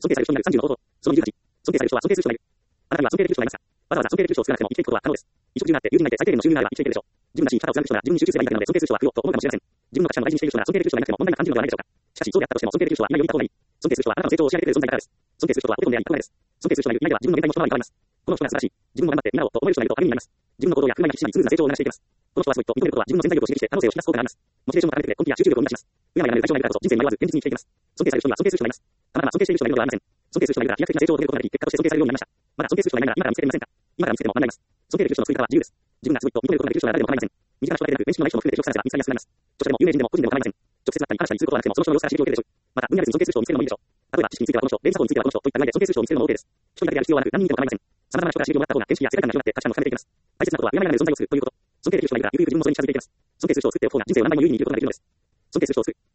尊敬される人になる30の方法。その28、尊敬される人は尊敬する人がいる。あなたには尊敬できる人がいますか？わざわざ尊敬できる人を作らなくても生きていくことは可能です。衣食住があって友人がいて最低限の収入があれば生きていけるでしょう。自分らしい生き方を貫く人なら自分に集中すればいいだけなので尊敬する人は苦労と思うかもしれません。自分の価値観を大事にしている人なら尊敬できる人がいなくても問題が感じるのではないでしょうか。しかしそうであったとしても尊敬できる人は今より言った方がいい。尊敬する人はあなたの成長を知られてくれる存在だからです。尊敬する人はポテトンであり憧れです。尊敬する人がいる今では自分の限界も人は変わります。この人が素晴らしい。自分も頑張って見習おうと思える人がいると励みになります。自分の行動や振る舞いが必死にスムーズな成長を促していけます。この人はすごいと認めることは自分の潜在力を刺激して可能性を引き出す効果があります。モチベーションも高めてくれ、根気や集中力を生み出します。うやむやなる代償がいるからこそ人生に迷わず現実に生きていきます。尊敬される人には尊敬する人がいます。あなたは尊敬している人がいるのではありません。尊敬する人がいるから飛躍的な成長を遂げることができ、結果として尊敬されるようになりました。まだ尊敬する人がいないなら今から見つけてみませんか？今から見つけても学びます。尊敬できる人の作り方は自由です。自分がすごいと認めることができる人なら誰でも構いません。身近な人だけでなく、面識のない人も含めて記録されたら見つかりやすくなります。著者でも有名人でも個人でも構いません。直接なったり話したりすることはなくても、その人の様子から刺激を受けるでしょう。また、分野別に尊敬する人を見つけるのもいいでしょう。例えば、知識についてはこの人、連鎖についてはこの人といった上で尊敬する人を見つけるのも OK です。一人だけである必要はなく、何人でも構いません。様々な人から刺激をもらった方が見識や世界観が広がって価値観も深めていきます。大切なことは、うやむやなる存在を作るということ。尊敬できる人がいるから、ゆくゆく自分もそれに近づいていきます。尊敬する人を作っておく方が人生を何倍も有意に生きることができるのです。尊敬する人を作る。